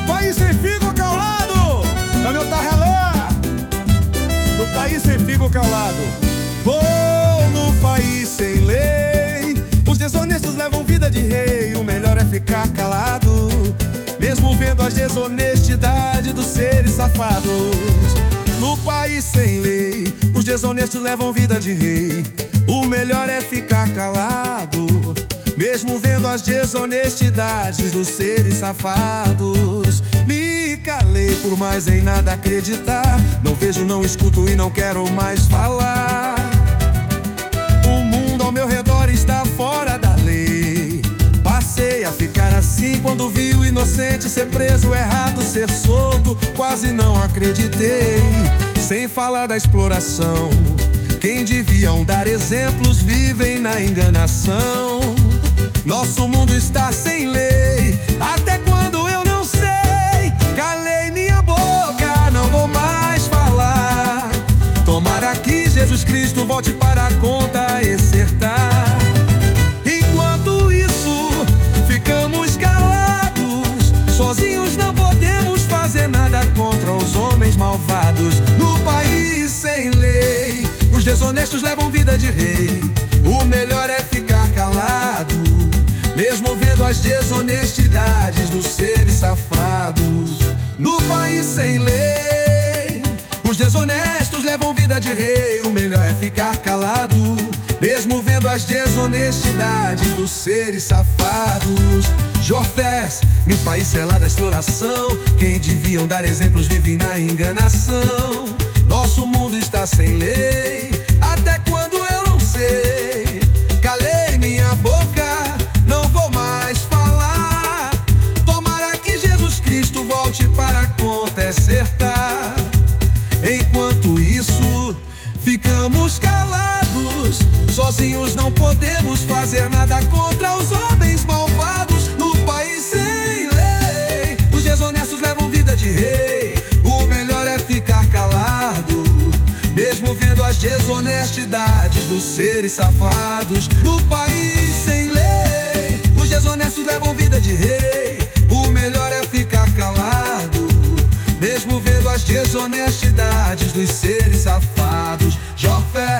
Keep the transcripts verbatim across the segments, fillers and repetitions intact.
país sem figo calado, é meu tarrelã. No país sem figo calado, vou no país sem lei. Os desonestos levam vida de rei, o melhor é ficar calado, mesmo vendo as desonestidades dos seres safados. No país sem lei, os desonestos levam vida de rei, o melhor é ficar calado, mesmo vendo as desonestidades dos seres safados. Me calei por mais em nada acreditar, não vejo, não escuto e não quero mais falar. O mundo ao meu redor está fora da lei. Passei a ficar assim quando vi o inocente ser preso, errado ser solto, quase não acreditei. Sem falar da exploração, quem deviam dar exemplos vivem na enganação. Nosso mundo está sem lei, até quando eu não sei. Calei minha boca, não vou mais falar. Tomara que Jesus Cristo volte para a conta exertar. Enquanto isso, ficamos calados, sozinhos não podemos fazer nada contra os homens malvados. No país sem lei, os desonestos levam vida de rei, o melhor é ficar calado, mesmo vendo as desonestidades dos seres safados. No país sem lei, os desonestos levam vida de rei, o melhor é ficar calado, mesmo vendo as desonestidades dos seres safados. Jofés, meu país selado da exploração, quem deviam dar exemplos vivem na enganação. Nosso mundo está sem lei, até quando eu não sei. Calei minha boca, não vou mais falar. Tomara que Jesus Cristo volte para a conta acertar. Enquanto isso, ficamos calados, sozinhos não podemos fazer nada contra os homens malvados. No país sem lei, os desonestos levam vida de rei, o melhor é ficar calado, mesmo vendo as desonestidades dos seres safados. No país sem lei, os desonestos levam vida de rei, o melhor é ficar calado, mesmo vendo as desonestidades dos seres safados. Jofé,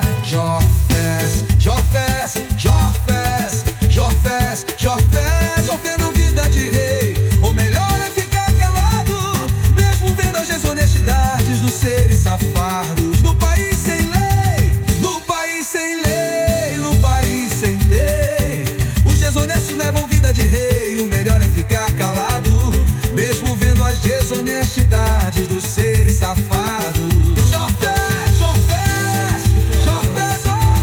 Jofés, Jofés, Jofés, Jofés, Jofés, ofertam vida de rei, o melhor é ficar calado, mesmo vendo as desonestidades dos seres safados. No país sem lei, no país sem lei, no país sem lei, os desonestos levam vida de rei, o melhor é ficar calado, mesmo vendo as desonestidades dos seres safados. Jofés, Jofés, Jofés,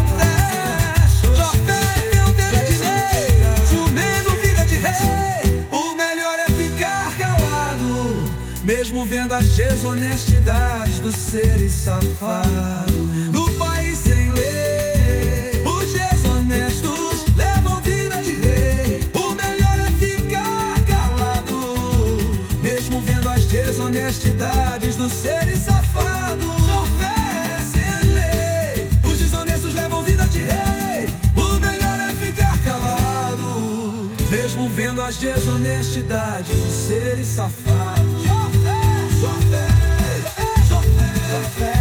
Jofés, Jofés, meu vida de rei, fumendo vida de rei, o melhor é ficar calado, mesmo vendo as desonestidades dos seres safados. No país sem lei, os desonestos levam vida de rei, o melhor é ficar calado, mesmo vendo as desonestidades dos seres safados. Jofé sem lei, os desonestos levam vida de rei, o melhor é ficar calado, mesmo vendo as desonestidades dos seres safados. Jofé, Jofé, Jofé, Jofé.